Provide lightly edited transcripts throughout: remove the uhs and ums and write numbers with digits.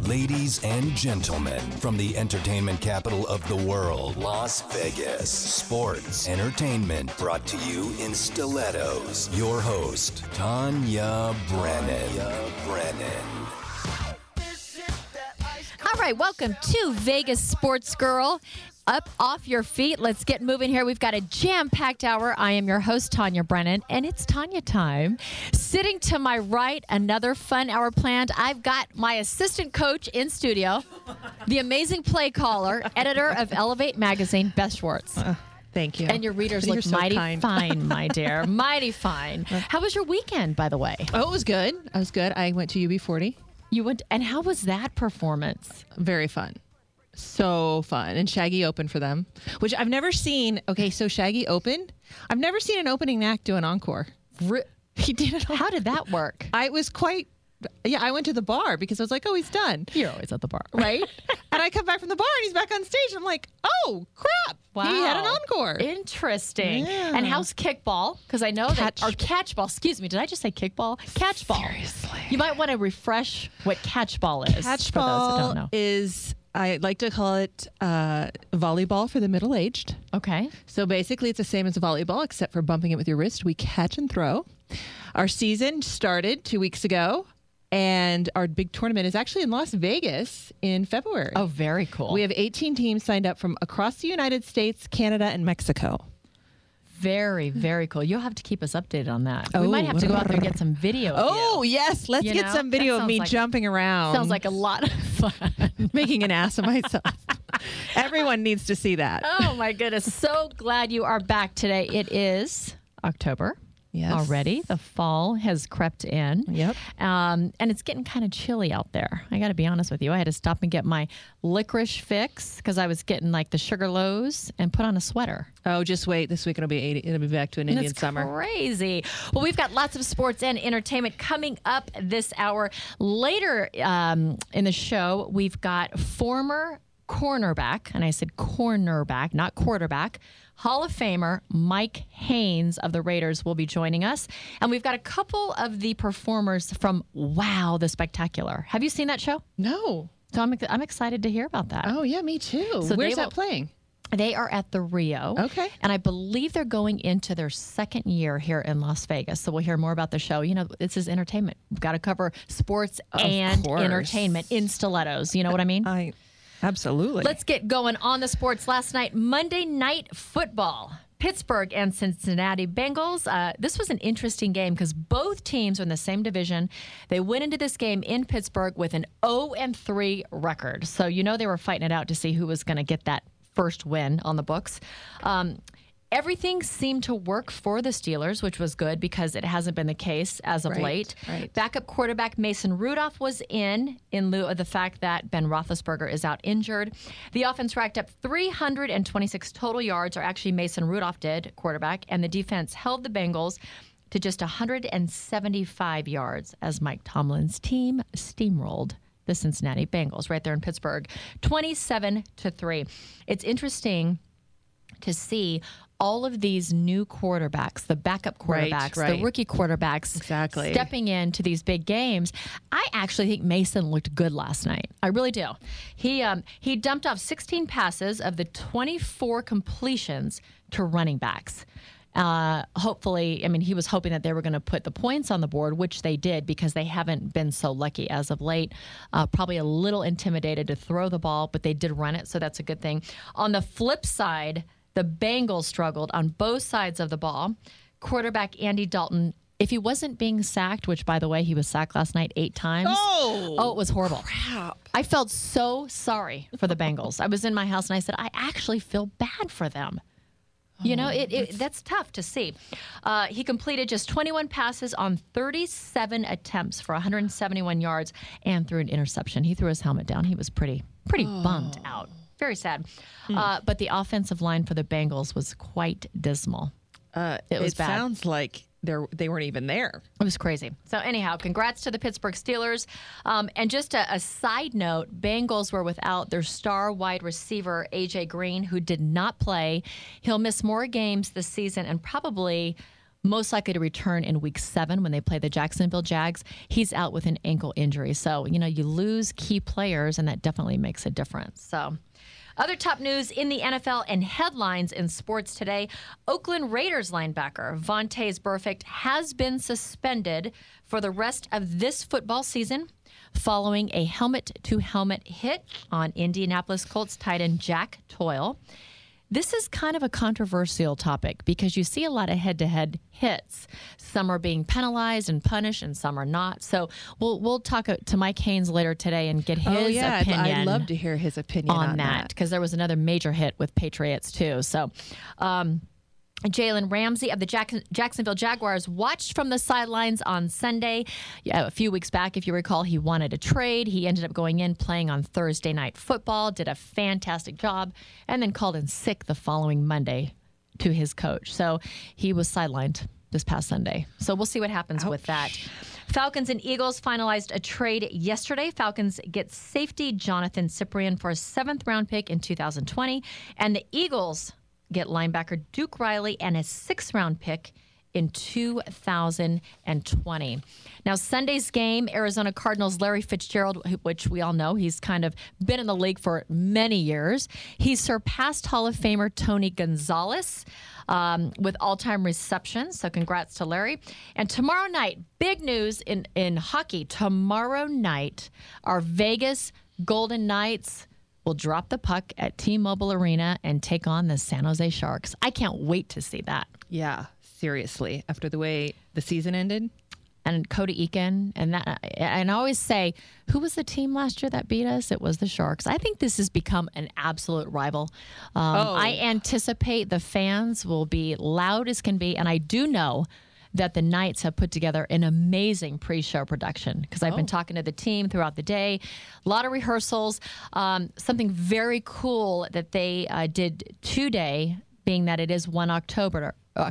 Ladies and gentlemen, from the entertainment capital of the world, Las Vegas, sports, entertainment brought to you in stilettos. Your host, Tanya Brennan. All right, welcome to Vegas Sports Girl. Up off your feet. Let's get moving here. We've got a jam-packed hour. I am your host, Tanya Brennan, and it's Tanya time. Sitting to my right, another fun hour planned. I've got my assistant coach in studio, the amazing play caller, editor of Elevate Magazine, Beth Schwartz. Thank you. And your readers look so mighty kind. fine, my dear. Mighty fine. How was your weekend, by the way? Oh, it was good. I went to UB40. You went, and how was that performance? Very fun. So fun. And Shaggy opened for them, which I've never seen. Okay, so Shaggy opened. I've never seen an opening act do an encore. He did it all. How did that work? I went to the bar because I was like, oh, he's done. You're always at the bar. Right? And I come back from the bar and he's back on stage. I'm like, oh, crap. Wow. He had an encore. Interesting. Yeah. And how's kickball? Because I know catchball. Excuse me. Did I just say kickball? Catchball. Seriously. You might want to refresh what catchball is. For those who don't know. Is, I like to call it volleyball for the middle-aged. Okay. So basically, it's the same as volleyball, except for bumping it with your wrist. We catch and throw. Our season started 2 weeks ago, and our big tournament is actually in Las Vegas in February. Oh, very cool. We have 18 teams signed up from across the United States, Canada, and Mexico. Very, very cool. You'll have to keep us updated on that. We might have to go out there and get some video of Oh, you. yes. Let's get some video of me jumping around. Sounds like a lot of fun. Making an ass of myself. Everyone needs to see that. Oh, my goodness. So glad you are back today. It is October. Yes. Already. The fall has crept in. Yep. And it's getting kind of chilly out there. I got to be honest with you. I had to stop and get my licorice fix because I was getting like the sugar lows and put on a sweater. Oh, just wait. This week it'll be 80. It'll be back to an Indian summer. Crazy. Well, we've got lots of sports and entertainment coming up this hour. Later in the show, we've got former cornerback, and I said cornerback, not quarterback, Hall of Famer Mike Haynes of the Raiders will be joining us. And we've got a couple of the performers from Wow, the Spectacular. Have you seen that show? No. So I'm excited to hear about that. Oh, yeah, me too. So where's that playing? They are at the Rio. Okay. And I believe they're going into their second year here in Las Vegas. So we'll hear more about the show. You know, this is entertainment. We've got to cover sports and entertainment in stilettos. You know what I mean? Absolutely. Let's get going on the sports. Last night, Monday Night Football. Pittsburgh and Cincinnati Bengals. This was an interesting game because both teams are in the same division. They went into this game in Pittsburgh with an 0-3 record. So you know they were fighting it out to see who was going to get that first win on the books. Everything seemed to work for the Steelers, which was good because it hasn't been the case as of late. Right. Backup quarterback Mason Rudolph was in lieu of the fact that Ben Roethlisberger is out injured. The offense racked up 326 total yards, or actually Mason Rudolph did, quarterback, and the defense held the Bengals to just 175 yards as Mike Tomlin's team steamrolled the Cincinnati Bengals right there in Pittsburgh, 27-3. It's interesting to see all of these new quarterbacks, the backup quarterbacks, the rookie quarterbacks, stepping into these big games. I actually think Mason looked good last night. I really do. He dumped off 16 passes of the 24 completions to running backs. Hopefully, I mean, he was hoping that they were going to put the points on the board, which they did because they haven't been so lucky as of late. Probably a little intimidated to throw the ball, but they did run it, so that's a good thing. On the flip side, the Bengals struggled on both sides of the ball. Quarterback Andy Dalton, if he wasn't being sacked, which, by the way, he was sacked last night 8 times. Oh, it was horrible. Crap. I felt so sorry for the Bengals. I was in my house and I said, I actually feel bad for them. You know, that's tough to see. He completed just 21 passes on 37 attempts for 171 yards and threw an interception. He threw his helmet down. He was pretty bummed out. Very sad. But the offensive line for the Bengals was quite dismal. It was bad. Sounds like they weren't even there. It was crazy. So anyhow, congrats to the Pittsburgh Steelers. And just a side note, Bengals were without their star wide receiver, A.J. Green, who did not play. He'll miss more games this season and probably most likely to return in week 7 when they play the Jacksonville Jags. He's out with an ankle injury. So, you lose key players, and that definitely makes a difference. So, other top news in the NFL and headlines in sports today. Oakland Raiders linebacker Vontaze Burfict has been suspended for the rest of this football season following a helmet-to-helmet hit on Indianapolis Colts tight end Jack Doyle. This is kind of a controversial topic because you see a lot of head-to-head hits. Some are being penalized and punished, and some are not. So we'll talk to Mike Haynes later today and get his opinion. I'd love to hear his opinion on that because there was another major hit with Patriots too. So. Jalen Ramsey of the Jacksonville Jaguars watched from the sidelines on Sunday. A few weeks back, if you recall, he wanted a trade. He ended up going in, playing on Thursday Night Football, did a fantastic job, and then called in sick the following Monday to his coach. So he was sidelined this past Sunday. So we'll see what happens with that. Falcons and Eagles finalized a trade yesterday. Falcons get safety Jonathan Cyprien for a 7th-round pick in 2020, and the Eagles get linebacker Duke Riley and a 6th-round pick in 2020. Now, Sunday's game, Arizona Cardinals' Larry Fitzgerald, which we all know, he's kind of been in the league for many years. He surpassed Hall of Famer Tony Gonzalez with all-time receptions, so congrats to Larry. And tomorrow night, big news in hockey. Tomorrow night, our Vegas Golden Knights will drop the puck at T-Mobile Arena and take on the San Jose Sharks. I can't wait to see that. Yeah, seriously. After the way the season ended. And Cody Eakin. And I always say, who was the team last year that beat us? It was the Sharks. I think this has become an absolute rival. I anticipate the fans will be loud as can be. And I do know that the Knights have put together an amazing pre-show production because I've been talking to the team throughout the day. A lot of rehearsals. Something very cool that they did today, being that it is 1 October,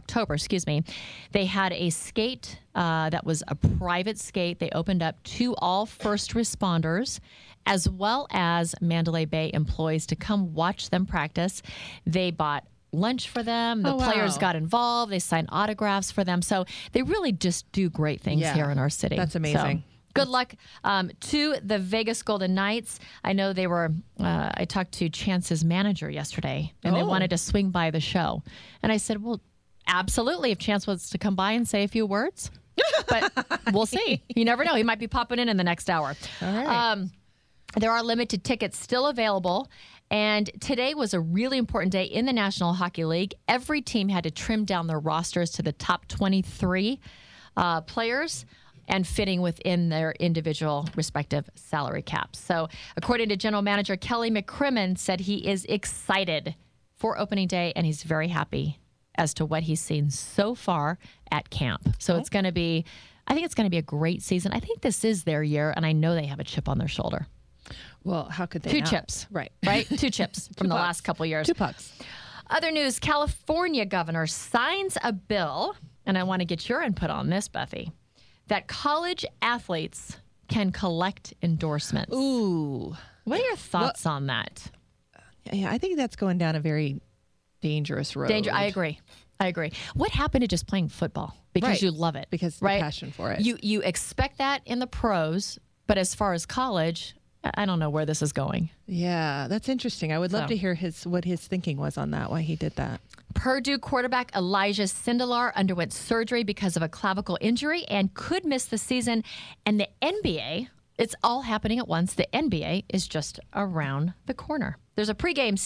they had a skate that was a private skate. They opened up to all first responders as well as Mandalay Bay employees to come watch them practice. They bought lunch for them. The players got involved. They signed autographs for them. So they really just do great things here in our city. That's amazing. So, good luck to the Vegas Golden Knights. I know they were, I talked to Chance's manager yesterday, and they wanted to swing by the show. And I said, well, absolutely, if Chance wants to come by and say a few words. But we'll see. You never know. He might be popping in the next hour. All right. There are limited tickets still available. And today was a really important day in the National Hockey League. Every team had to trim down their rosters to the top 23 players and fitting within their individual respective salary caps. So according to General Manager Kelly McCrimmon, said he is excited for opening day and he's very happy as to what he's seen so far at camp. So it's going to be, I think it's going to be a great season. I think this is their year, and I know they have a chip on their shoulder. Well, how could they Two not? chips. Right. 2 chips from the last couple years. 2 pucks. Other news, California governor signs a bill, and I want to get your input on this, Buffy, that college athletes can collect endorsements. Ooh. What are your thoughts on that? Yeah, I think that's going down a very dangerous road. I agree. What happened to just playing football? Because you love it. Because the passion for it. You expect that in the pros, but as far as college, I don't know where this is going. Yeah, that's interesting. I would love to hear what his thinking was on that, why he did that. Purdue quarterback Elijah Sindelar underwent surgery because of a clavicle injury and could miss the season. And the NBA, it's all happening at once. The NBA is just around the corner. There's a preseason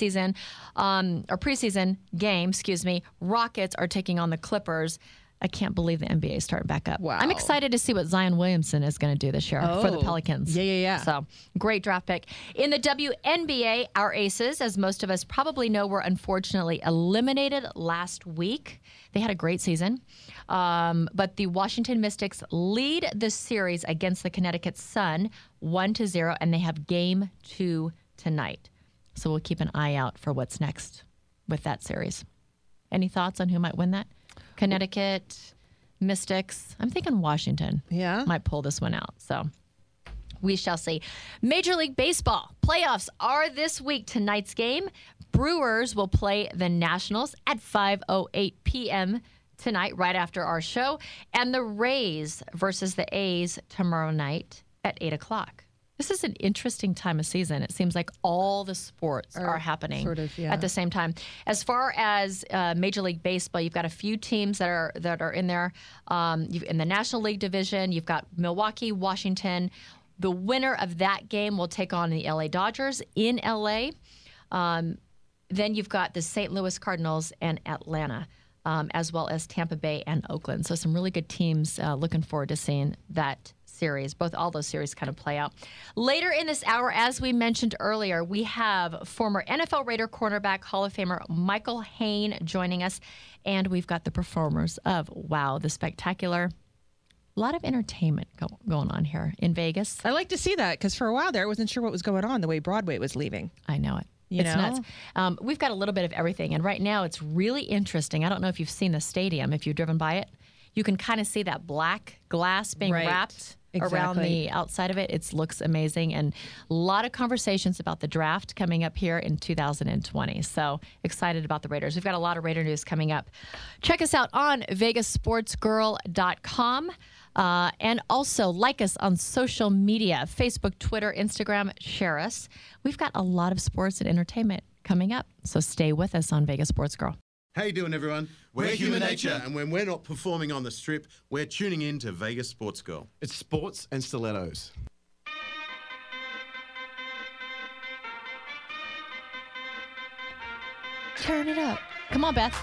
game, Rockets are taking on the Clippers. I can't believe the NBA is starting back up. Wow. I'm excited to see what Zion Williamson is going to do this year for the Pelicans. Yeah. So, great draft pick. In the WNBA, our Aces, as most of us probably know, were unfortunately eliminated last week. They had a great season. But the Washington Mystics lead the series against the Connecticut Sun 1-0, and they have game 2 tonight. So we'll keep an eye out for what's next with that series. Any thoughts on who might win that? Connecticut, Mystics. I'm thinking Washington might pull this one out. So we shall see. Major League Baseball playoffs are this week. Tonight's game, Brewers will play the Nationals at 5:08 p.m. tonight, right after our show, and the Rays versus the A's tomorrow night at 8 o'clock. This is an interesting time of season. It seems like all the sports are happening at the same time. As far as Major League Baseball, you've got a few teams that are in there. In the National League division, you've got Milwaukee, Washington. The winner of that game will take on the LA Dodgers in LA. Then you've got the St. Louis Cardinals and Atlanta, as well as Tampa Bay and Oakland. So some really good teams. Looking forward to seeing that series. All those series kind of play out. Later in this hour, as we mentioned earlier, we have former NFL Raider cornerback, Hall of Famer Michael Hayne joining us. And we've got the performers of Wow, the Spectacular. A lot of entertainment going on here in Vegas. I like to see that because for a while there, I wasn't sure what was going on the way Broadway was leaving. I know it. It's nuts. We've got a little bit of everything. And right now it's really interesting. I don't know if you've seen the stadium, if you've driven by it. You can kind of see that black glass being wrapped around the outside of it. It looks amazing. And a lot of conversations about the draft coming up here in 2020. So excited about the Raiders. We've got a lot of Raider news coming up. Check us out on VegasSportsGirl.com. And also like us on social media, Facebook, Twitter, Instagram, share us. We've got a lot of sports and entertainment coming up. So stay with us on Vegas Sports Girl. How you doing, everyone? We're Human Nature. And when we're not performing on the Strip, we're tuning in to Vegas Sports Girl. It's sports and stilettos. Turn it up. Come on, Beth.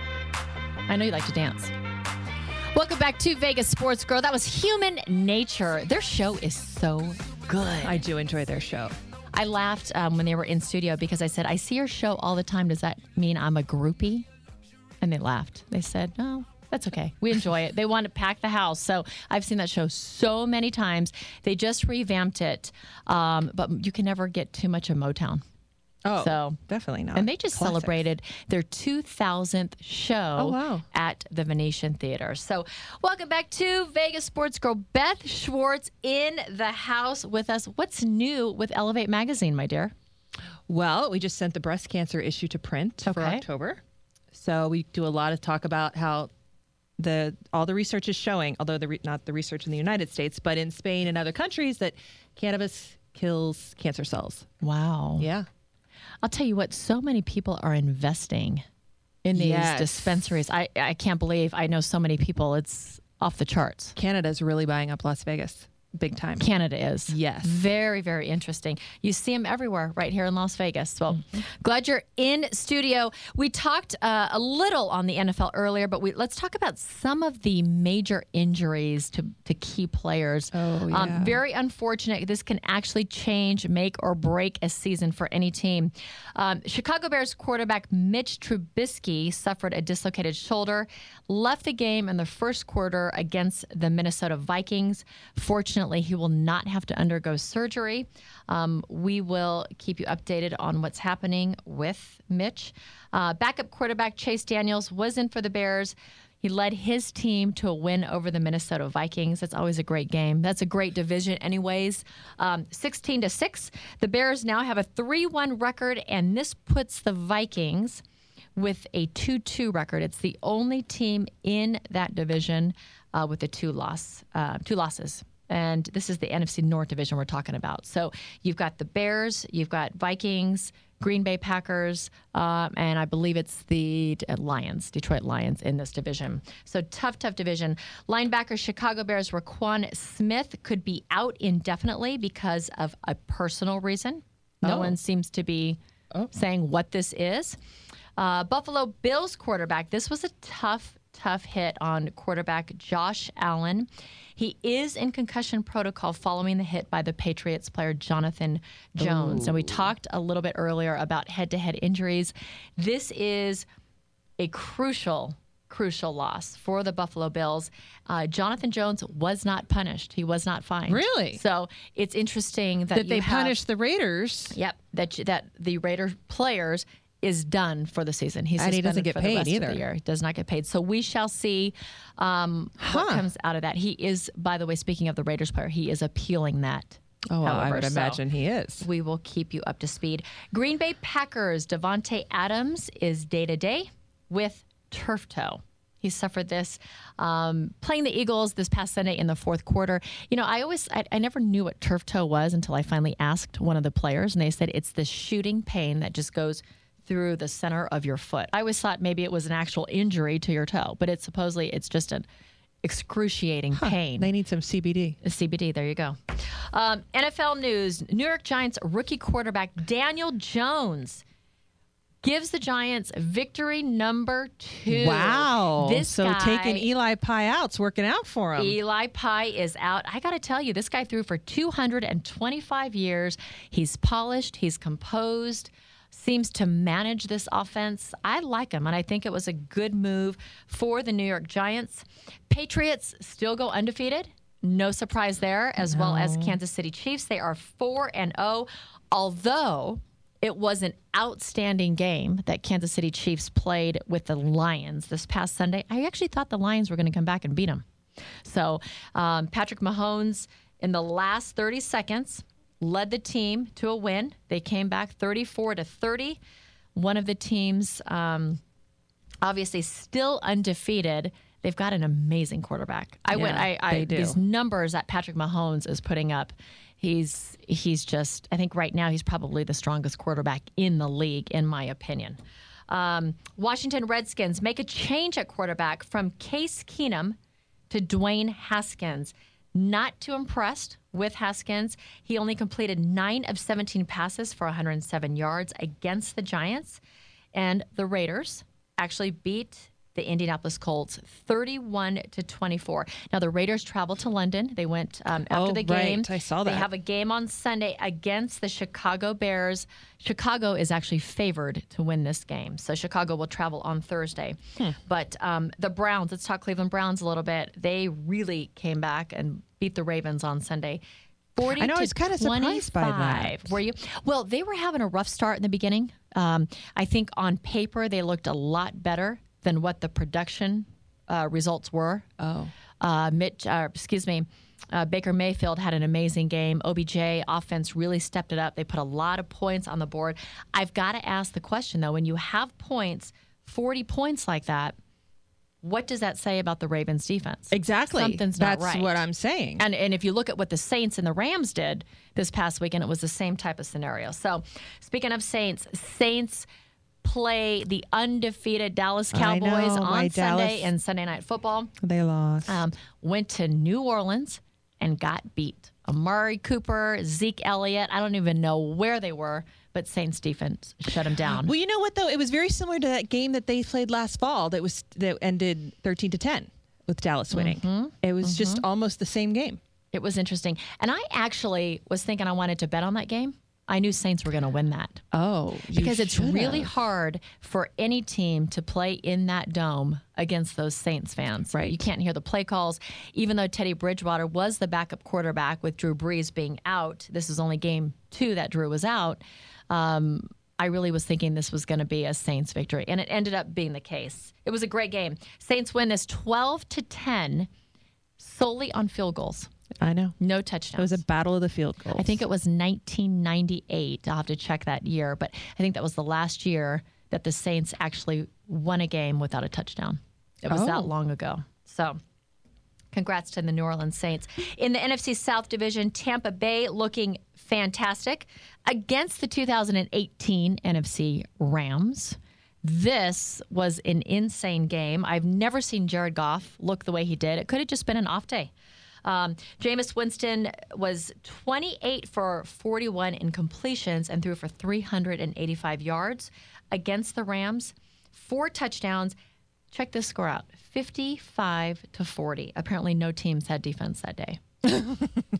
I know you like to dance. Welcome back to Vegas Sports Girl. That was Human Nature. Their show is so good. I do enjoy their show. I laughed when they were in studio because I said, I see your show all the time. Does that mean I'm a groupie? And they laughed. They said, no, that's okay. We enjoy it. They want to pack the house. So I've seen that show so many times. They just revamped it, but you can never get too much of Motown. Oh, so definitely not. And they just celebrated their 2000th show at the Venetian Theater. So welcome back to Vegas Sports Girl. Beth Schwartz in the house with us. What's new with Elevate Magazine, my dear? Well, we just sent the breast cancer issue to print for October. So we do a lot of talk about how all the research is showing, although not the research in the United States, but in Spain and other countries, that cannabis kills cancer cells. Wow. Yeah. I'll tell you what, so many people are investing in these dispensaries. I can't believe I know so many people. It's off the charts. Canada's really buying up Las Vegas. Big time. Canada is. Yes. Very, very interesting. You see them everywhere right here in Las Vegas. Well, glad you're in studio. We talked a little on the NFL earlier, but let's talk about some of the major injuries to key players. Oh, yeah. Very unfortunate. This can actually change, make or break a season for any team. Chicago Bears quarterback Mitch Trubisky suffered a dislocated shoulder, left the game in the first quarter against the Minnesota Vikings. Fortunately, he will not have to undergo surgery. We will keep you updated on what's happening with Mitch. Backup quarterback Chase Daniels was in for the Bears. He led his team to a win over the Minnesota Vikings. That's always a great game. That's a great division anyways. 16-6. The Bears now have a 3-1 record, and this puts the Vikings with a 2-2 record. It's the only team in that division with a two losses. And this is the NFC North division we're talking about. So you've got the Bears, you've got Vikings, Green Bay Packers, and I believe it's the Detroit Lions in this division. So tough division. Linebacker Chicago Bears Raquan Smith could be out indefinitely because of a personal reason. No one seems to be saying what this is. Buffalo Bills quarterback, this was a tough hit on quarterback Josh Allen. He is in concussion protocol following the hit by the Patriots player Jonathan Jones. And we talked a little bit earlier about head-to-head injuries. This is a crucial loss for the Buffalo Bills. Jonathan Jones was not punished. He was not fined. Really? So it's interesting that they punished the Raiders. Yep, that the Raider players is done for the season. He's and he doesn't get for paid the rest either. Of the year. He does not get paid. So we shall see what comes out of that. He is, by the way, speaking of the Raiders player, he is appealing that. Oh, however, I would imagine he is. We will keep you up to speed. Green Bay Packers, Davante Adams is day-to-day with turf toe. He suffered this playing the Eagles this past Sunday in the fourth quarter. You know, I never knew what turf toe was until I finally asked one of the players, and they said it's the shooting pain that just goes through the center of your foot. I always thought maybe it was an actual injury to your toe, but it's just an excruciating pain. They need some CBD. CBD, there you go. NFL news, New York Giants rookie quarterback Daniel Jones gives the Giants victory number 2. Wow. This guy, taking Eli Pye out's working out for him. Eli Pye is out. I got to tell you, this guy threw for 225 years. He's polished. He's composed. Seems to manage this offense. I like him, and I think it was a good move for the New York Giants. Patriots still go undefeated. No surprise there, as well as Kansas City Chiefs. They are 4-0, although it was an outstanding game that Kansas City Chiefs played with the Lions this past Sunday. I actually thought the Lions were going to come back and beat them. So Patrick Mahomes, in the last 30 seconds, led the team to a win. They came back 34-30. One of the teams, obviously still undefeated. They've got an amazing quarterback. These numbers that Patrick Mahomes is putting up, he's just, I think right now he's probably the strongest quarterback in the league, in my opinion. Washington Redskins make a change at quarterback from Case Keenum to Dwayne Haskins. Not too impressed with Haskins. He only completed 9 of 17 passes for 107 yards against the Giants. And the Raiders actually beat the Indianapolis Colts 31-24. Now, the Raiders traveled to London. They went after the game. Right. I saw that. They have a game on Sunday against the Chicago Bears. Chicago is actually favored to win this game. So Chicago will travel on Thursday. But the Browns, let's talk Cleveland Browns a little bit. They really came back and beat the Ravens on Sunday. 40 I know, I was kind of surprised by that. Were you? Well, they were having a rough start in the beginning. I think on paper they looked a lot better than what the production results were. Baker Mayfield had an amazing game. OBJ offense really stepped it up. They put a lot of points on the board. I've got to ask the question, though, when you have points, 40 points like that, what does that say about the Ravens defense? Exactly. Something's not right. That's what I'm saying. And if you look at what the Saints and the Rams did this past weekend, it was the same type of scenario. So speaking of Saints play the undefeated Dallas Cowboys on Sunday in Sunday Night Football. They lost. Went to New Orleans and got beat. Amari Cooper, Zeke Elliott, I don't even know where they were, but Saints defense shut them down. Well, you know what, though? It was very similar to that game that they played last fall that ended 13-10 with Dallas winning. It was just almost the same game. It was interesting. And I actually was thinking I wanted to bet on that game. I knew Saints were going to win that. Oh, because it's really hard for any team to play in that dome against those Saints fans. Right. You can't hear the play calls. Even though Teddy Bridgewater was the backup quarterback with Drew Brees being out, this is only game 2 that Drew was out. I really was thinking this was going to be a Saints victory, and it ended up being the case. It was a great game. Saints win this 12-10 solely on field goals. I know. No touchdowns. It was a battle of the field goals. I think it was 1998. I'll have to check that year, but I think that was the last year that the Saints actually won a game without a touchdown. It was that long ago. So congrats to the New Orleans Saints. In the NFC South Division, Tampa Bay looking fantastic against the 2018 NFC Rams. This was an insane game. I've never seen Jared Goff look the way he did. It could have just been an off day. Jameis Winston was 28 for 41 in completions and threw for 385 yards against the Rams. 4 touchdowns. Check this score out, 55-40. Apparently no teams had defense that day. No.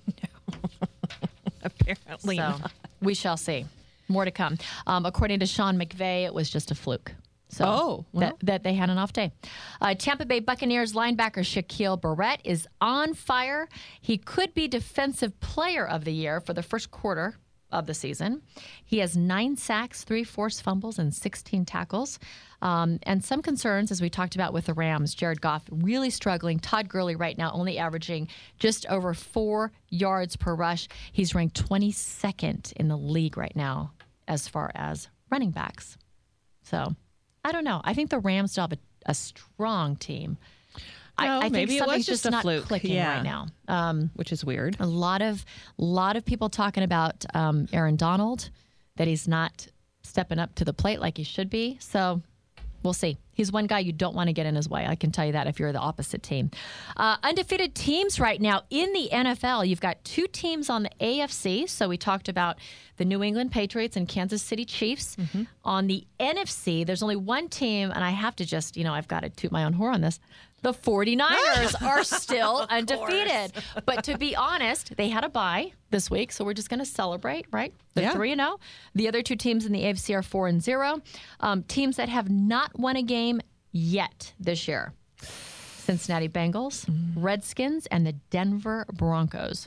Apparently not. We shall see. More to come. According to Sean McVay, it was just a fluke. So that they had an off day. Tampa Bay Buccaneers linebacker Shaquille Barrett is on fire. He could be Defensive Player of the Year for the first quarter of the season. He has 9 sacks, 3 forced fumbles, and 16 tackles. And some concerns, as we talked about with the Rams, Jared Goff really struggling. Todd Gurley right now only averaging just over 4 yards per rush. He's ranked 22nd in the league right now as far as running backs. So I don't know. I think the Rams still have a strong team. No, I think maybe it was something's just just a not fluke. clicking Yeah. right now. Which is weird. A lot of people talking about Aaron Donald, that he's not stepping up to the plate like he should be. So we'll see. He's one guy you don't want to get in his way. I can tell you that if you're the opposite team. Undefeated teams right now in the NFL. You've got 2 teams on the AFC. So we talked about the New England Patriots and Kansas City Chiefs. On the NFC, there's only one team, and I have to just, I've got to toot my oown horn on this. The 49ers are still undefeated. But to be honest, they had a bye this week, so we're just going to celebrate, right? They're 3-0. The other 2 teams in the AFC are 4-0. Teams that have not won a game yet this year. Cincinnati Bengals, Redskins, and the Denver Broncos.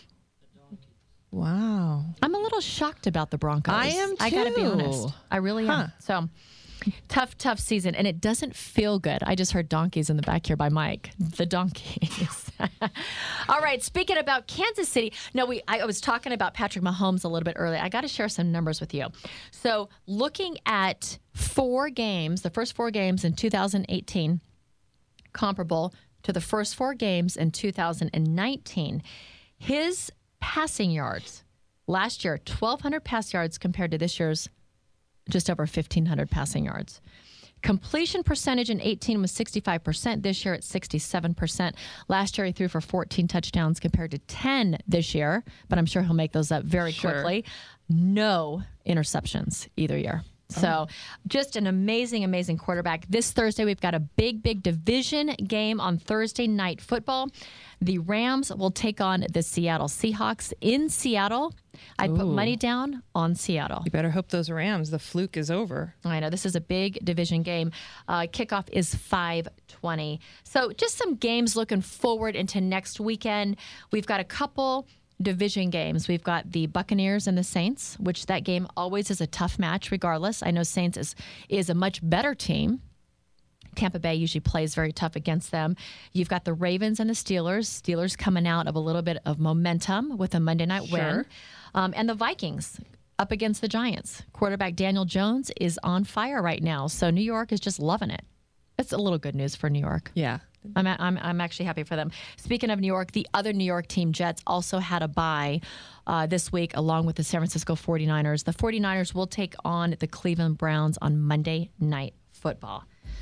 Wow. I'm a little shocked about the Broncos. I am too. I got to be honest. I really am. So tough season, and it doesn't feel good. I just heard donkeys in the back here by Mike. The donkeys. All right, speaking about Kansas City. No, I was talking about Patrick Mahomes a little bit earlier. I got to share some numbers with you. So looking at 4 games, the first 4 games in 2018, comparable to the first 4 games in 2019, his passing yards last year, 1,200 pass yards compared to this year's just over 1,500 passing yards. Completion percentage in 18 was 65%. This year it's 67%. Last year he threw for 14 touchdowns compared to 10 this year, but I'm sure he'll make those up very quickly. No interceptions either year. So just an amazing, amazing quarterback. This Thursday, we've got a big division game on Thursday Night Football. The Rams will take on the Seattle Seahawks in Seattle. I'd put money down on Seattle. You better hope those Rams, the fluke is over. I know. This is a big division game. Kickoff is 5:20. So just some games looking forward into next weekend. We've got a couple division games. We've got the Buccaneers and the Saints, which that game always is a tough match regardless. I know Saints is a much better team. Tampa Bay usually plays very tough against them. You've got the Ravens and the Steelers. Steelers coming out of a little bit of momentum with a Monday night win. And the Vikings up against the Giants. Quarterback Daniel Jones is on fire right now. So New York is just loving it. It's a little good news for New York. Yeah. I'm actually happy for them. Speaking of New York, the other New York team, Jets, also had a bye this week along with the San Francisco 49ers. The 49ers will take on the Cleveland Browns on Monday Night Football.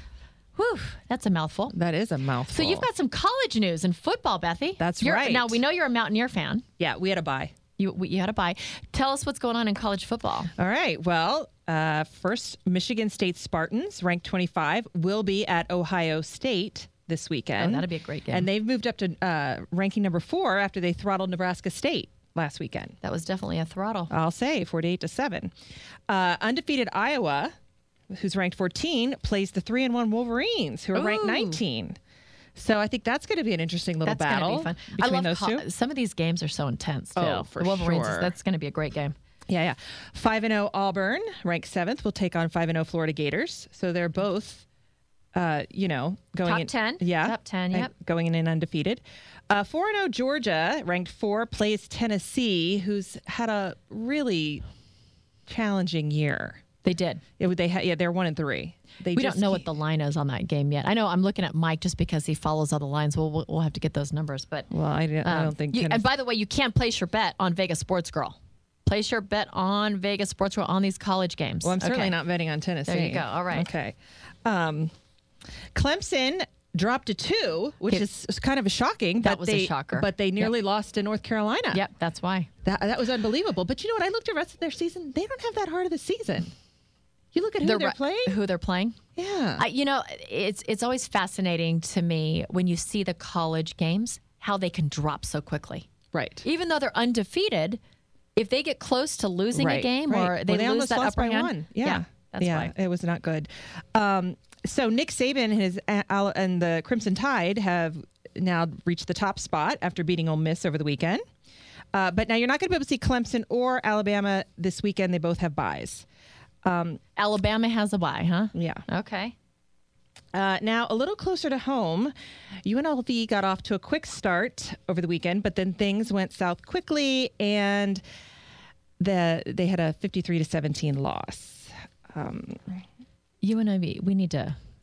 Whew, that's a mouthful. That is a mouthful. So you've got some college news in football, Bethy. That's right. Now, we know you're a Mountaineer fan. Yeah, we had a bye. You had a bye. Tell us what's going on in college football. All right. Well, first, Michigan State Spartans, ranked 25, will be at Ohio State this weekend. Oh, that'll be a great game. And they've moved up to ranking number 4 after they throttled Nebraska State last weekend. That was definitely a throttle. I'll say 48-7. Undefeated Iowa, who's ranked 14, plays the 3-1 Wolverines, who are ranked 19. So I think that's going to be an interesting little battle gonna be fun. between I love those two. Some of these games are so intense, too. Oh, for the Wolverines, sure. That's going to be a great game. Yeah. 5-0 Auburn, ranked 7th, will take on 5-0 Florida Gators. So they're both, going Top in 10. Yeah, Top 10. Yep. Going in undefeated. 4-0 Georgia, ranked 4, plays Tennessee, who's had a really challenging year. They did. They're 1-3. We don't know what the line is on that game yet. I know I'm looking at Mike just because he follows all the lines. We'll have to get those numbers. But I don't think. And by the way, you can't place your bet on Vegas Sports Girl. Place your bet on Vegas Sports Girl on these college games. Well, I'm certainly not betting on Tennessee. There you go. All right. Okay. Clemson dropped to 2, which is kind of shocking. That was a shocker. But they nearly lost to North Carolina. Yep, that's why. That was unbelievable. But you know what? I looked at the rest of their season. They don't have that hard of a season. You look at who they're playing. Who they're playing. Yeah. It's always fascinating to me when you see the college games, how they can drop so quickly. Right. Even though they're undefeated, if they get close to losing a game or they lose almost that lost upper by hand. 1. Yeah. That's why. It was not good. So Nick Saban and the Crimson Tide have now reached the top spot after beating Ole Miss over the weekend. But now you're not going to be able to see Clemson or Alabama this weekend. They both have byes. Alabama has a bye, huh? Yeah. Okay. Now, a little closer to home, UNLV got off to a quick start over the weekend, but then things went south quickly, and they had a 53-17 loss. UNLV, we need to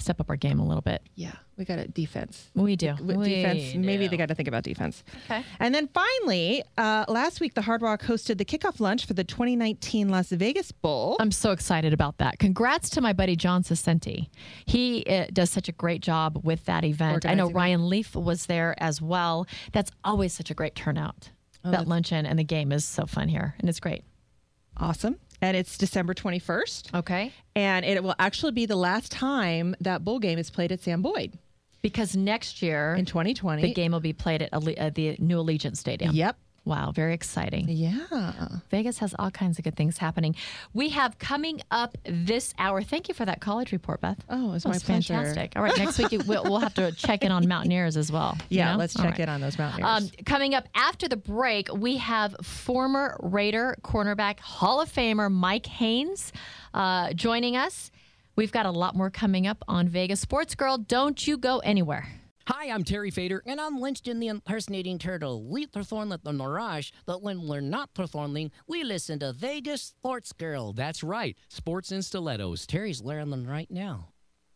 step up our game a little bit. Yeah, we got a defense. We do. Defense. Maybe they got to think about defense. Okay. And then finally, last week, the Hard Rock hosted the kickoff lunch for the 2019 Las Vegas Bowl. I'm so excited about that. Congrats to my buddy John Cicenti. He does such a great job with that event. I know Ryan Leaf was there as well. That's always such a great turnout. That luncheon and the game is so fun here, and it's great. Awesome. And it's December 21st. Okay. And it will actually be the last time that bowl game is played at Sam Boyd. Because next year, in 2020, the game will be played at the new Allegiant Stadium. Yep. Wow, very exciting. Yeah. Vegas has all kinds of good things happening. We have coming up this hour. Thank you for that college report, Beth. Oh, it's my pleasure. Fantastic. All right, next week we'll have to check in on Mountaineers as well. Yeah, let's check in on those Mountaineers. Coming up after the break, we have former Raider cornerback Hall of Famer Mike Haynes joining us. We've got a lot more coming up on Vegas Sports Girl. Don't you go anywhere. Hi, I'm Terry Fader, and I'm lynched in the impersonating turtle. We perform at the Mirage, but when we're not performing, we listen to Vegas Sports Girl. That's right, Sports in Stilettos. Terry's wearing them right now.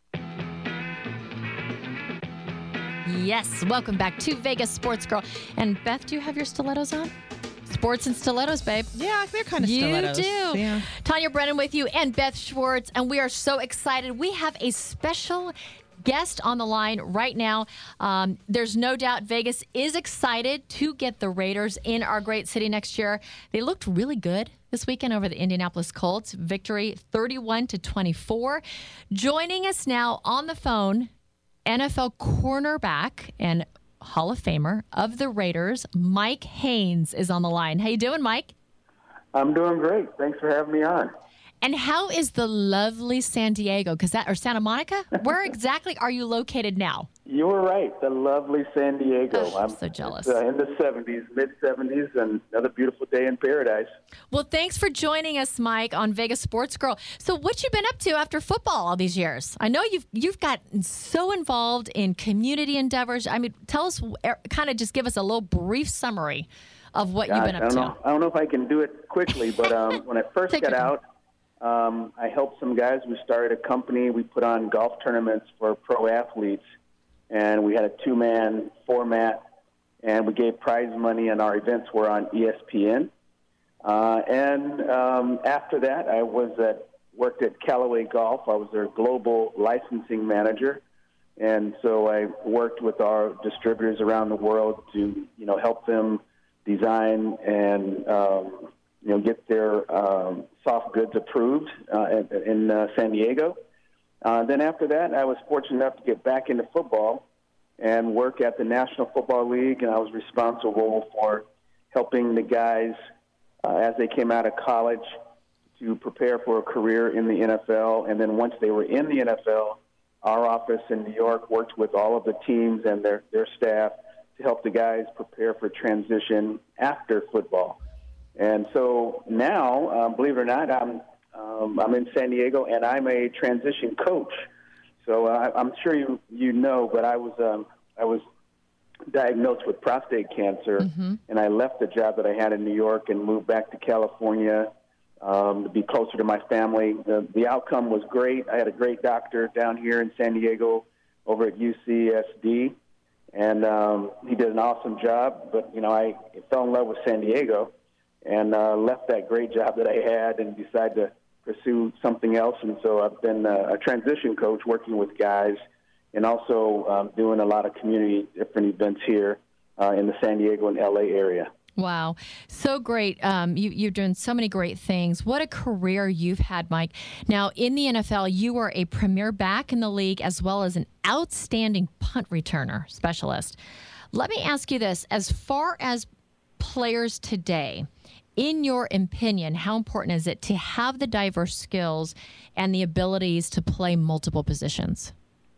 Yes, welcome back to Vegas Sports Girl. And Beth, do you have your stilettos on? Sports and stilettos, babe. Yeah, they're kind of stilettos. You do. Yeah. Tanya Brennan with you and Beth Schwartz, and we are so excited. We have a special guest on the line right now. There's no doubt Vegas is excited to get the Raiders in our great city next year. They looked really good this weekend over the Indianapolis Colts. Victory 31-24. Joining us now on the phone, NFL cornerback and Hall of Famer of the Raiders, Mike Haynes, is on the line. How you doing, Mike? I'm doing great. Thanks for having me on. And how is the lovely San Diego? Or Santa Monica? Where exactly are you located now? You were right. The lovely San Diego. Oh, I'm so jealous. It's, in the 70s, mid-70s, and another beautiful day in paradise. Well, thanks for joining us, Mike, on Vegas Sports Girl. So what you been up to after football all these years? I know you've gotten so involved in community endeavors. I mean, tell us, kind of just give us a little brief summary of what you've been up to. I don't know if I can do it quickly, but when I first got out, I helped some guys. We started a company. We put on golf tournaments for pro athletes, and we had a two-man format, and we gave prize money, and our events were on ESPN. After that, I worked at Callaway Golf. I was their global licensing manager, and so I worked with our distributors around the world to, help them design and get their soft goods approved in San Diego. Then after that, I was fortunate enough to get back into football and work at the National Football League, and I was responsible for helping the guys as they came out of college to prepare for a career in the NFL. And then once they were in the NFL, our office in New York worked with all of the teams and their staff to help the guys prepare for transition after football. And so now, believe it or not, I'm in San Diego, and I'm a transition coach. So I'm sure you know, but I was diagnosed with prostate cancer, and I left the job that I had in New York and moved back to California to be closer to my family. The outcome was great. I had a great doctor down here in San Diego over at UCSD, and he did an awesome job. But, I fell in love with San Diego and left that great job that I had and decided to pursue something else. And so I've been a transition coach working with guys and also doing a lot of community different events here in the San Diego and LA area. Wow. So great. You're doing so many great things. What a career you've had, Mike. Now, in the NFL, you were a premier back in the league as well as an outstanding punt returner specialist. Let me ask you this. As far as players today, in your opinion, how important is it to have the diverse skills and the abilities to play multiple positions?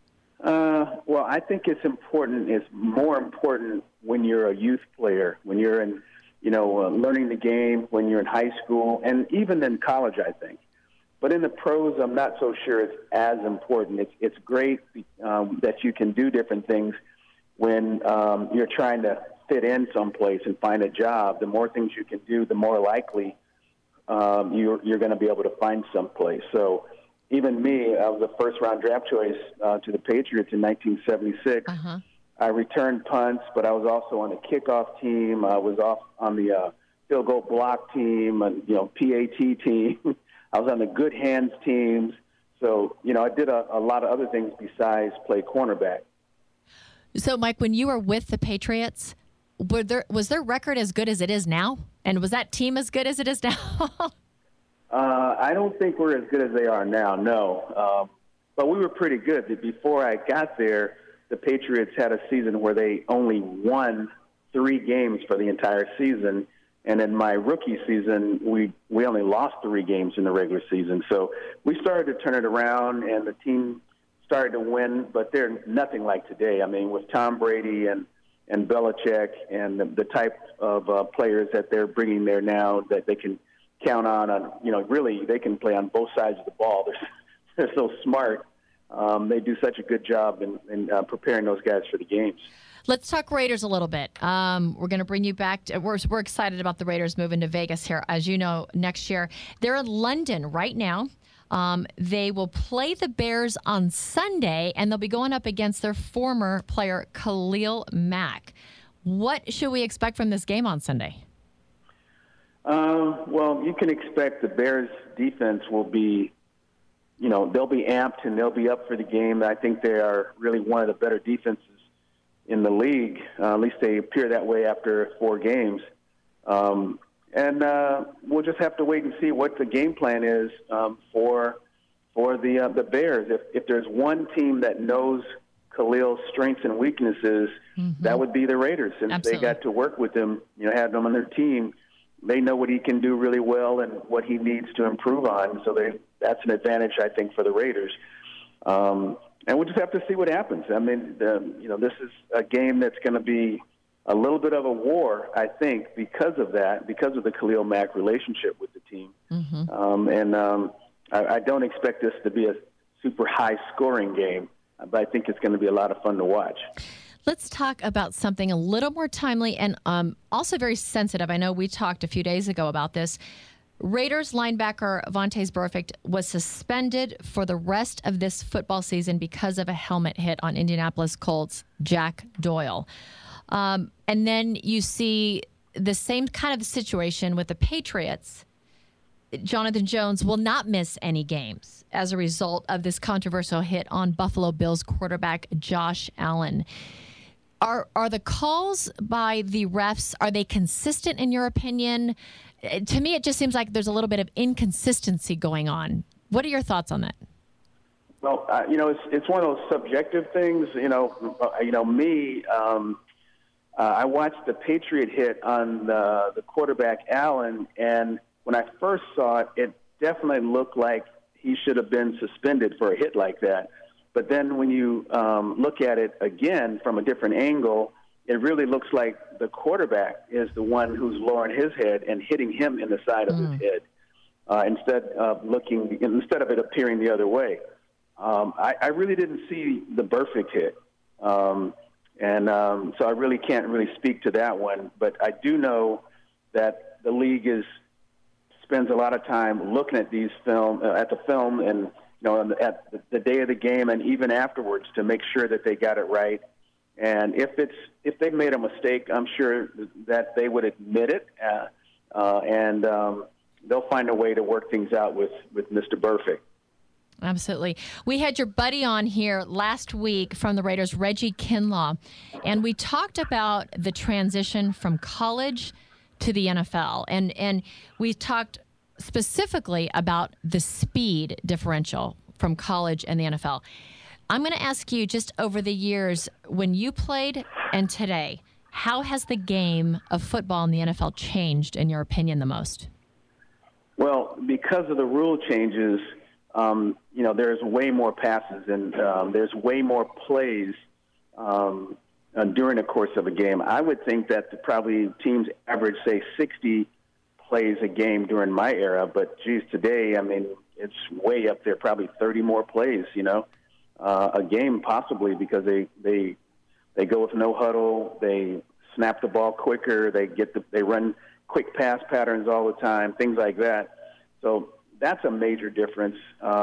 Well, I think it's important. It's more important when you're a youth player, when you're in, learning the game, when you're in high school, and even in college, I think. But in the pros, I'm not so sure it's as important. It's great that you can do different things when you're trying to fit in someplace and find a job. The more things you can do, the more likely you're going to be able to find someplace. So even me, I was a first-round draft choice to the Patriots in 1976. I returned punts, but I was also on the kickoff team. I was off on the field goal block team, and PAT team. I was on the good hands teams. So, I did a lot of other things besides play cornerback. So, Mike, when you were with the Patriots, was their record as good as it is now? And was that team as good as it is now? I don't think we're as good as they are now, no. But we were pretty good. Before I got there, the Patriots had a season where they only won 3 games for the entire season. And in my rookie season, we only lost 3 games in the regular season. So we started to turn it around, and the team started to win, but they're nothing like today. I mean, with Tom Brady and Belichick and the type of players that they're bringing there now that they can count on, really they can play on both sides of the ball. They're so smart. They do such a good job in preparing those guys for the games. Let's talk Raiders a little bit. We're going to bring you back. We're excited about the Raiders moving to Vegas here. As you know, next year. They're in London right now. They will play the Bears on Sunday, and they'll be going up against their former player, Khalil Mack. What should we expect from this game on Sunday? Well, you can expect the Bears' defense will be, they'll be amped and they'll be up for the game. I think they are really one of the better defenses in the league. At least they appear that way after 4 games. And we'll just have to wait and see what the game plan is for the Bears. If there's one team that knows Khalil's strengths and weaknesses, that would be the Raiders. Since Absolutely. They got to work with him, had them on their team, they know what he can do really well and what he needs to improve on. So that's an advantage, I think, for the Raiders. And we'll just have to see what happens. I mean, this is a game that's going to be a little bit of a war, I think, because of the Khalil Mack relationship with the team. I don't expect this to be a super high-scoring game, but I think it's going to be a lot of fun to watch. Let's talk about something a little more timely and also very sensitive. I know we talked a few days ago about this. Raiders linebacker Vontaze Burfict was suspended for the rest of this football season because of a helmet hit on Indianapolis Colts Jack Doyle. And then you see the same kind of situation with the Patriots. Jonathan Jones will not miss any games as a result of this controversial hit on Buffalo Bills quarterback Josh Allen. Are the calls by the refs, are they consistent in your opinion? To me, it just seems like there's a little bit of inconsistency going on. What are your thoughts on that? Well, it's one of those subjective things. I watched the Patriot hit on the quarterback Allen, and when I first saw it, it definitely looked like he should have been suspended for a hit like that. But then when you look at it again from a different angle, it really looks like the quarterback is the one who's lowering his head and hitting him in the side of his head instead of it appearing the other way. I really didn't see the Burfict hit. So I really can't really speak to that one. But I do know that the league spends a lot of time looking at the film and at the day of the game and even afterwards to make sure that they got it right. And if they made a mistake, I'm sure that they would admit it, and they'll find a way to work things out with Mr. Burfict. Absolutely. We had your buddy on here last week from the Raiders, Reggie Kinlaw, and we talked about the transition from college to the NFL. And we talked specifically about the speed differential from college and the NFL. I'm going to ask you, just over the years, when you played and today, how has the game of football in the NFL changed, in your opinion, the most? Well, because of the rule changes, there's way more passes and there's way more plays during the course of a game. I would think that probably teams average, say, 60 plays a game during my era, but geez, today, I mean, it's way up there, probably 30 more plays, a game possibly, because they go with no huddle, they snap the ball quicker, they run quick pass patterns all the time, things like that. So that's a major difference.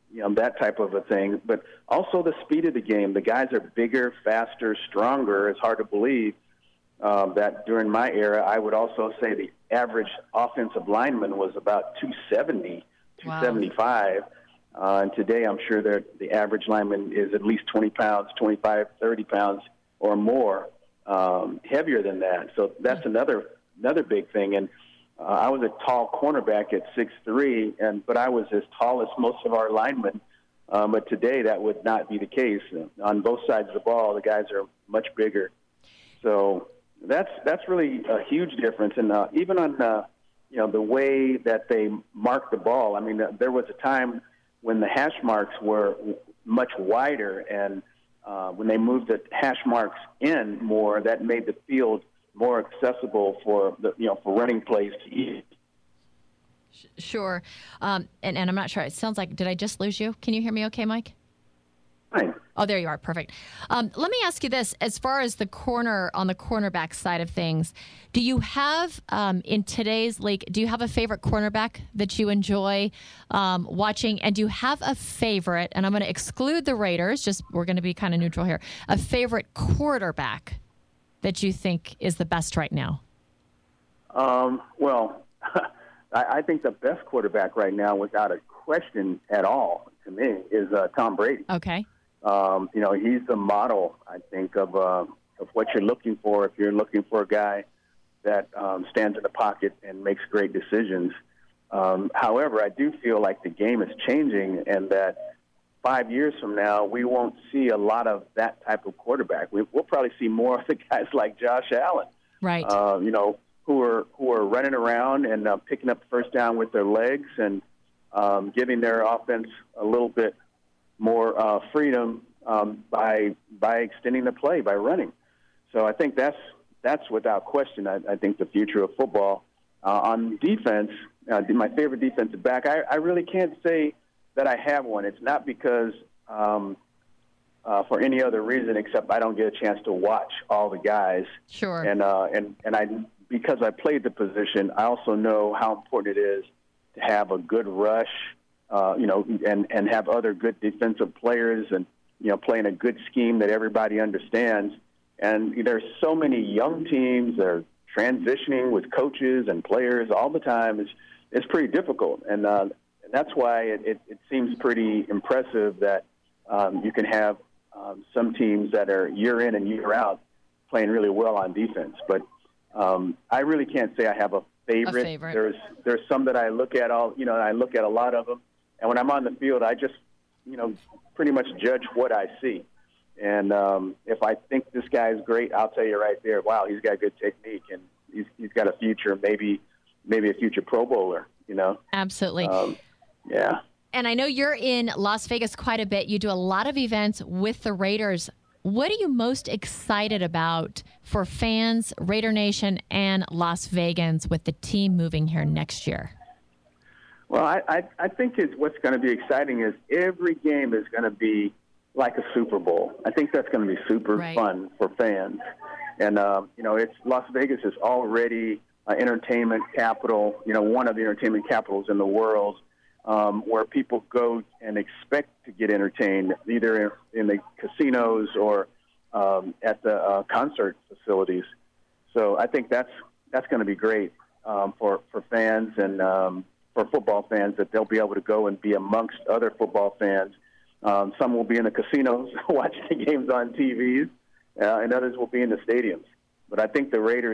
that type of a thing. But also the speed of the game. The guys are bigger, faster, stronger. It's hard to believe that during my era, I would also say the average offensive lineman was about 270, 275. And today I'm sure that the average lineman is at least 20 pounds, 25, 30 pounds or more heavier than that. So that's another big thing. And I was a tall cornerback at 6'3", but I was as tall as most of our linemen. But today that would not be the case. On both sides of the ball, the guys are much bigger. So that's really a huge difference. And even on the way that they mark the ball. I mean, there was a time when the hash marks were much wider, and when they moved the hash marks in more, that made the field more accessible for for running plays to use. Sure. And I'm not sure. It sounds like, did I just lose you? Can you hear me okay, Mike? Fine. Oh, there you are. Perfect. Let me ask you this. As far as the cornerback side of things, do you have, in today's league, do you have a favorite cornerback that you enjoy watching? And do you have a favorite, and I'm going to exclude the Raiders, we're going to be kind of neutral here, a favorite quarterback that you think is the best right now? Well, I think the best quarterback right now, without a question at all, to me, is Tom Brady. Okay. He's the model, I think, of what you're looking for if you're looking for a guy that stands in the pocket and makes great decisions. However, I do feel like the game is changing, and that 5 years from now, we won't see a lot of that type of quarterback. We'll probably see more of the guys like Josh Allen, right? Who are running around and picking up first down with their legs and giving their offense a little bit more freedom by extending the play, by running. So I think that's without question, I think, the future of football. On defense, my favorite defensive back, I really can't say that I have one. It's not because for any other reason except I don't get a chance to watch all the guys. Sure. And because I played the position, I also know how important it is to have a good rush, and have other good defensive players and, playing a good scheme that everybody understands. And there's so many young teams that are transitioning with coaches and players all the time. It's pretty difficult. And that's why it seems pretty impressive that you can have some teams that are year in and year out playing really well on defense. But I really can't say I have a favorite. There's some that I look at I look at a lot of them. And when I'm on the field, I just, pretty much judge what I see. And if I think this guy is great, I'll tell you right there, wow, he's got good technique, and he's got a future, maybe a future Pro Bowler, Absolutely. Yeah. And I know you're in Las Vegas quite a bit. You do a lot of events with the Raiders. What are you most excited about for fans, Raider Nation, and Las Vegans with the team moving here next year? Well, I think what's going to be exciting is every game is going to be like a Super Bowl. I think that's going to be super fun for fans. And, it's Las Vegas is already an entertainment capital, one of the entertainment capitals in the world, where people go and expect to get entertained, either in the casinos or at the concert facilities. So I think that's going to be great for fans and for football fans, that they'll be able to go and be amongst other football fans. Some will be in the casinos watching the games on TVs, and others will be in the stadiums. But I think the Raider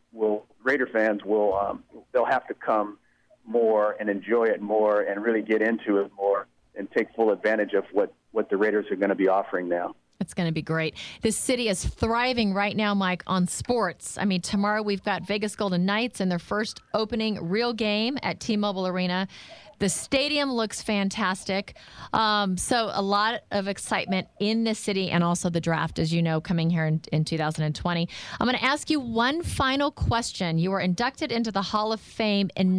fans will they'll have to come more and enjoy it more and really get into it more and take full advantage of what the Raiders are going to be offering now. It's going to be great. This city is thriving right now, Mike, on sports. I mean, tomorrow we've got Vegas Golden Knights in their first opening real game at T-Mobile Arena. The stadium looks fantastic. So a lot of excitement in the city, and also the draft, as you know, coming here in 2020. I'm going to ask you one final question. You were inducted into the Hall of Fame in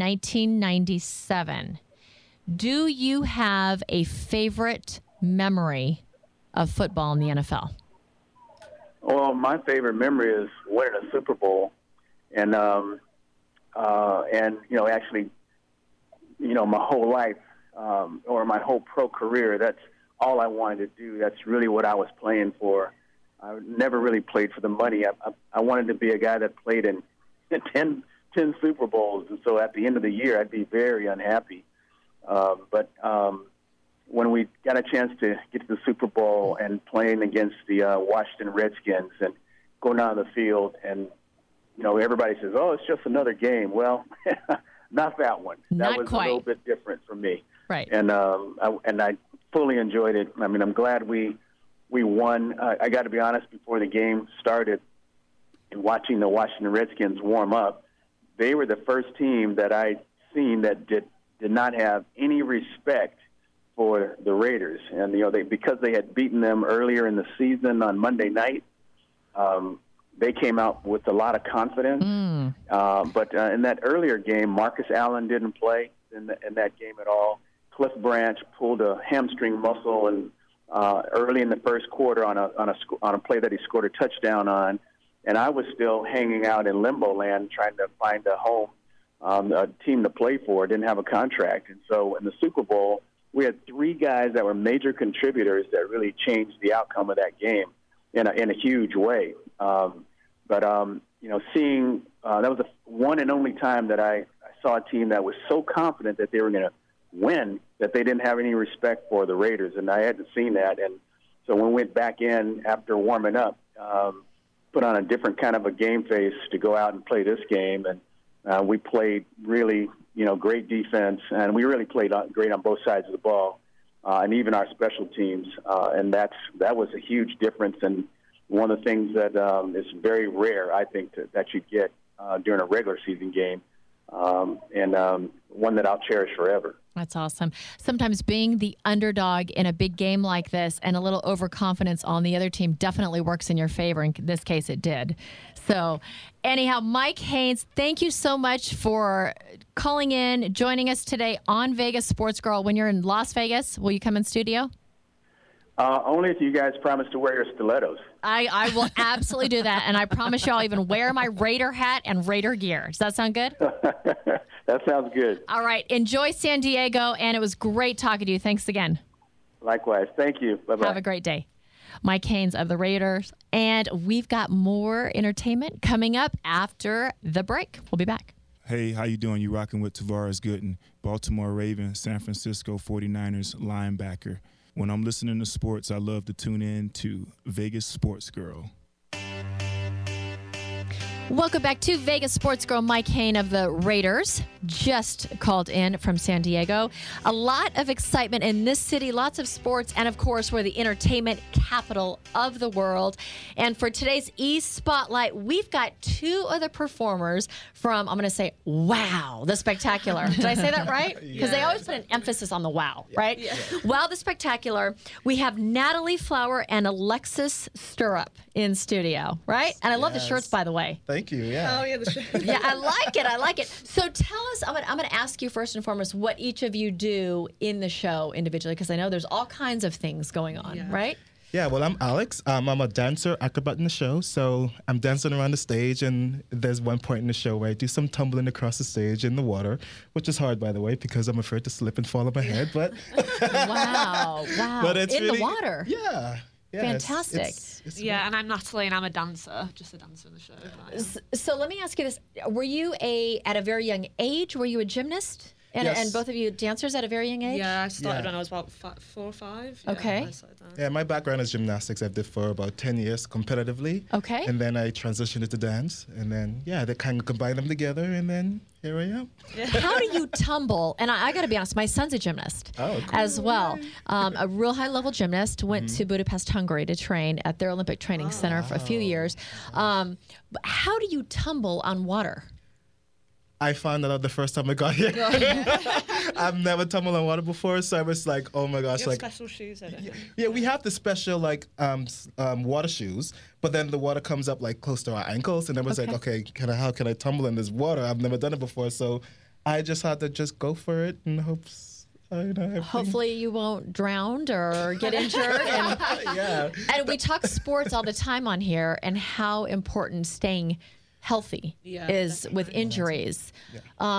1997. Do you have a favorite memory of football in the NFL? Well, my favorite memory is winning a Super Bowl, and actually, my whole life or my whole pro career, that's all I wanted to do. That's really what I was playing for. I never really played for the money. I wanted to be a guy that played in 10 Super Bowls, and so at the end of the year, I'd be very unhappy. But when we got a chance to get to the Super Bowl and playing against the Washington Redskins and going down the field, and everybody says, "Oh, it's just another game." Well, not that one. Not that was quite. a little bit different for me. Right. And I fully enjoyed it. I mean, I'm glad we won. I got to be honest, before the game started, and watching the Washington Redskins warm up, they were the first team that I'd seen that did not have any respect for the Raiders. And, because they had beaten them earlier in the season on Monday night, they came out with a lot of confidence. But in that earlier game, Marcus Allen didn't play in that game at all. Cliff Branch pulled a hamstring muscle and early in the first quarter on a play that he scored a touchdown on, and I was still hanging out in limbo land trying to find a home, a team to play for. Didn't have a contract, and so in the Super Bowl, we had 3 guys that were major contributors that really changed the outcome of that game in a huge way. Seeing that was the one and only time that I saw a team that was so confident that they were going to win that they didn't have any respect for the Raiders, and I hadn't seen that. And so when we went back in after warming up, put on a different kind of a game face to go out and play this game, and we played really, great defense, and we really played great on both sides of the ball, and even our special teams, and that was a huge difference, and one of the things that is very rare, I think, that you get during a regular season game, and one that I'll cherish forever. That's awesome. Sometimes being the underdog in a big game like this and a little overconfidence on the other team definitely works in your favor. In this case, it did. So anyhow, Mike Haynes, thank you so much for calling in, joining us today on Vegas Sports Girl. When you're in Las Vegas, will you come in studio? Only if you guys promise to wear your stilettos. I will absolutely do that, and I promise you I'll even wear my Raider hat and Raider gear. Does that sound good? That sounds good. All right. Enjoy San Diego, and it was great talking to you. Thanks again. Likewise. Thank you. Bye-bye. Have a great day. Mike Haynes of the Raiders, and we've got more entertainment coming up after the break. We'll be back. Hey, how you doing? You rocking with Tavares Gooden, Baltimore Ravens, San Francisco 49ers linebacker. When I'm listening to sports, I love to tune in to Vegas Sports Girl. Welcome back to Vegas Sports Girl. Mike Haynes of the Raiders just called in from San Diego. A lot of excitement in this city, lots of sports, and of course, we're the entertainment capital of the world. And for today's E-Spotlight, we've got 2 other performers from, I'm going to say, Wow, the Spectacular. Did I say that right? Because they always put an emphasis on the wow, right? Yeah. Wow, the Spectacular. We have Natalie Flower and Alexis Stirrup in studio, right? And I love the shirts, by the way. Thank you. Yeah. Oh, yeah, the shirt. Yeah, I like it. I like it. So tell us, I'm going to ask you first and foremost what each of you do in the show individually, because I know there's all kinds of things going on, right? Yeah, well, I'm Alex. I'm a dancer, acrobat in the show. So I'm dancing around the stage, and there's one point in the show where I do some tumbling across the stage in the water, which is hard, by the way, because I'm afraid to slip and fall on my head. But wow. But it's in really, the water. Yeah. Fantastic. It's yeah, and I'm Natalie, and I'm a dancer, just a dancer in the show. So let me ask you this. Were you at a very young age, were you a gymnast? And both of you dancers at a very young age? Yeah, I started when I was about 4 or 5. Yeah, okay. Yeah, my background is gymnastics. I did for about 10 years competitively. Okay. And then I transitioned into dance. And then, they kind of combined them together. And then here I am. How do you tumble? And I got to be honest, my son's a gymnast as well. A real high-level gymnast, went to Budapest, Hungary to train at their Olympic Training Center for a few years. How do you tumble on water? I found that out the first time I got here. I've never tumbled on water before, so I was like, "Oh my gosh!" You have special shoes, I don't know. Yeah, we have the special water shoes, but then the water comes up like close to our ankles, and I was like, "Okay, how can I tumble in this water? I've never done it before." So I just had to just go for it in hopes. Hopefully you won't drown or get injured. And we talk sports all the time on here, and how important staying healthy is with injuries.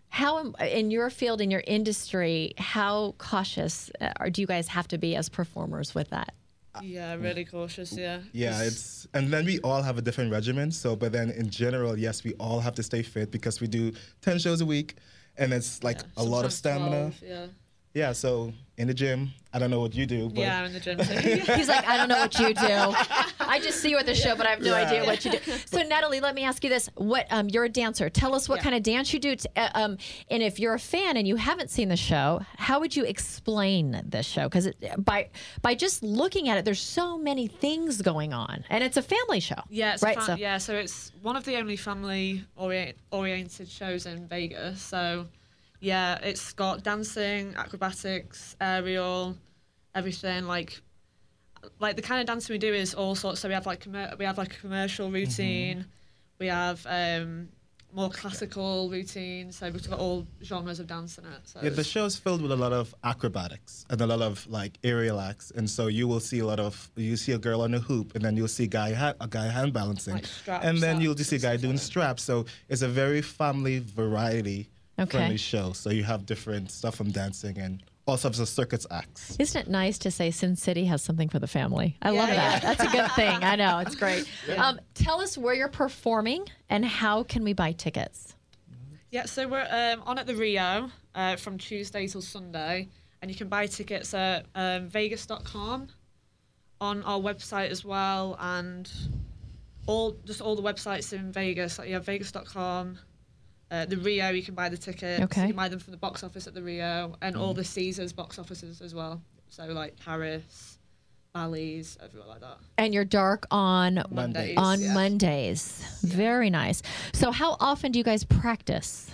How, in your field, in your industry, how cautious do you guys have to be as performers with that? Yeah, really cautious, yeah. Yeah, and then we all have a different regimen. So, but then in general, yes, we all have to stay fit because we do 10 shows a week, and it's like a lot of stamina. 12, yeah, so in the gym, I don't know what you do. But yeah, I'm in the gym too. He's like, I don't know what you do. I just see you at the show, but I have no idea what you do. So, Natalie, let me ask you this. What you're a dancer. Tell us what kind of dance you do. And if you're a fan and you haven't seen the show, how would you explain this show? Because by just looking at it, there's so many things going on. And it's a family show. Yeah, it's right? so it's one of the only family-oriented shows in Vegas. So, yeah, it's got dancing, acrobatics, aerial, everything. Like the kind of dancing we do is all sorts. So we have like a commercial routine, we have more classical routine. So we've got all genres of dance in it. So yeah, the show is filled with a lot of acrobatics and a lot of like aerial acts, and so you will see you see a girl on a hoop, and then you'll see a guy hand balancing, like straps, and then you'll just see a guy doing straps. So it's a very family variety. Friendly show. So you have different stuff from dancing and all sorts of circus acts. Isn't it nice to say Sin City has something for the family? I love that. That's a good thing. I know. It's great. Tell us where you're performing and how can we buy tickets? Yeah, so we're on at the Rio from Tuesday till Sunday, and you can buy tickets at Vegas.com, on our website as well, and all the websites in Vegas. Like you have Vegas.com. The Rio, you can buy the tickets. Okay. You can buy them from the box office at the Rio, and all the Caesars box offices as well. So like Paris, Bally's, everywhere like that. And you're dark on Mondays. Mondays. Very nice. So how often do you guys practice?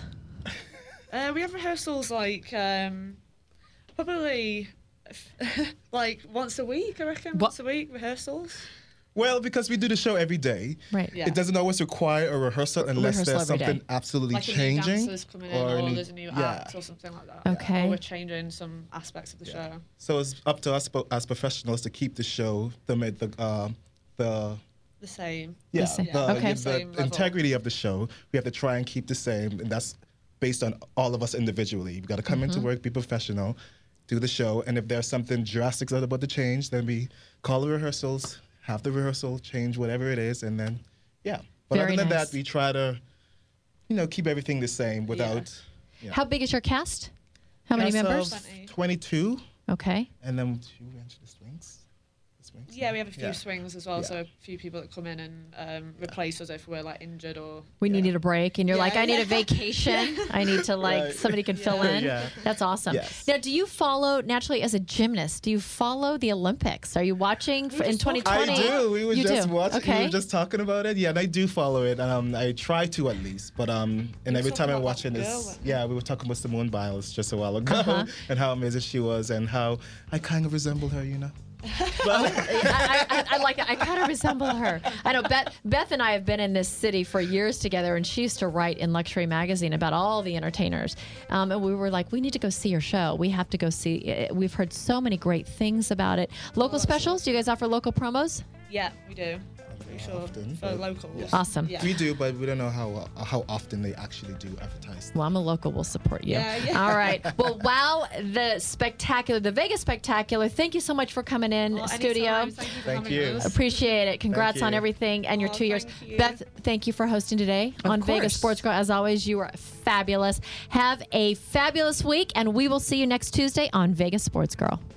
We have rehearsals like probably like once a week, I reckon. Once a week rehearsals. Well, because we do the show every day, right? It doesn't always require a rehearsal unless there's something absolutely like changing. A new dancer's coming in, or there's a new act or something like that. Okay. Or we're changing some aspects of the show. So it's up to us as professionals to keep the show the same. Yeah. The integrity of the show. We have to try and keep the same, and that's based on all of us individually. We've got to come into work, be professional, do the show, and if there's something drastic that's about to change, then we call the rehearsals. Have the rehearsal, change whatever it is, and then, But other than that, we try to, keep everything the same without. Yeah. How big is your cast? How many members? 22. Okay. And then you mentioned the swings. Yeah, we have a few swings as well, so a few people that come in and replace us if we're like injured or we needed a break, and you're like, I need a vacation. I need to somebody could fill in. Yeah. That's awesome. Yes. Now, do you follow naturally as a gymnast? Do you follow the Olympics? Are you watching in 2020? I do. We were just watching. Okay. We were just talking about it. Yeah, and I do follow it. I try to at least, but and every time I'm watching this, we were talking about Simone Biles just a while ago, and how amazing she was, and how I kind of resemble her, I like that. I kind of resemble her. I know Beth and I have been in this city for years together, and she used to write in Luxury Magazine about all the entertainers. And we were like, we need to go see your show. We have to go see it. We've heard so many great things about it. Local specials? Do you guys offer local promos? Yeah, we do. Sure, often, for locals. Yeah. Awesome. We do, but we don't know how often they actually do advertise. Well, I'm a local. We'll support you. Yeah. All right. Well, wow, the Vegas Spectacular. Thank you so much for coming in studio. Thank you. Appreciate it. Congrats on everything and your 2 years. Beth, thank you for hosting today on Vegas Sports Girl. As always, you are fabulous. Have a fabulous week, and we will see you next Tuesday on Vegas Sports Girl.